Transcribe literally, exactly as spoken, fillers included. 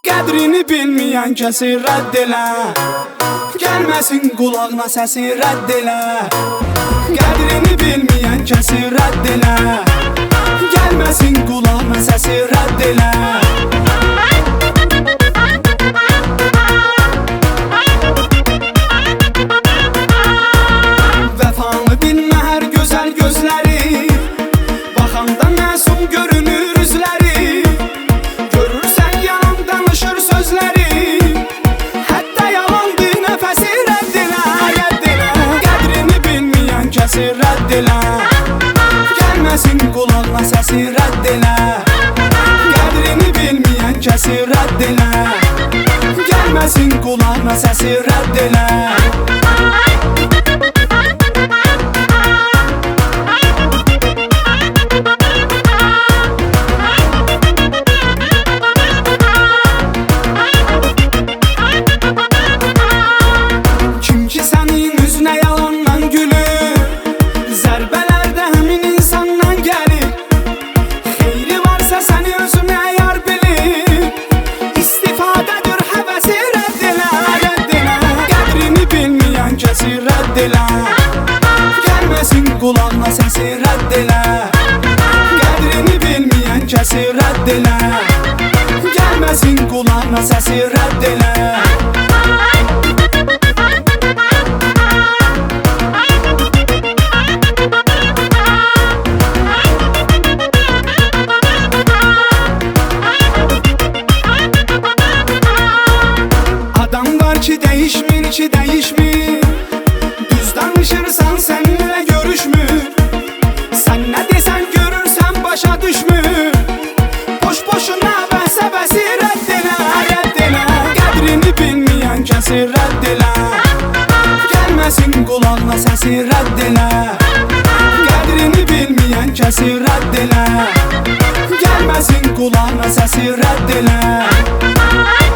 Qədrini bilməyən kəsi rədd elə, gəlməsin qulağına səsi rədd elə. Qədrini bilməyən kəsi rədd elə, gəlməsin qulağına səsi rədd elə. Vəfanı bilmər gözəl gözləri, baxanda məsum görünür üzləri. Görürsən yalan danışır sözləri, hətta yalandır nəfəsi rədd elə, rədd elə. Qədrini bilməyən kəsi rədd elə, gəlməsin qulağına səsi rədd elə. Qədrini bilməyən kəsi rədd elə, gəlməsin qulağına səsi rədd elə. Kəsi rədd elə, gəlməsin qulağına səsi rədd elə. Qədrini bilməyən kəsi rədd elə, gəlməsin qulağına səsi rədd elə. Adam var ki dəyişmir ki dəyişmir, danışırsan səninlə görüşmür. Sən nə desən görürsən başa düşmür. Boş-boşuna bəhsə-bəsi rədd elə, rədd elə. Qədrini bilməyən kəsi rədd elə, gəlməsin qulağına səsi rədd elə. Qədrini bilməyən kəsi rədd elə, gəlməsin qulağına səsi rədd elə.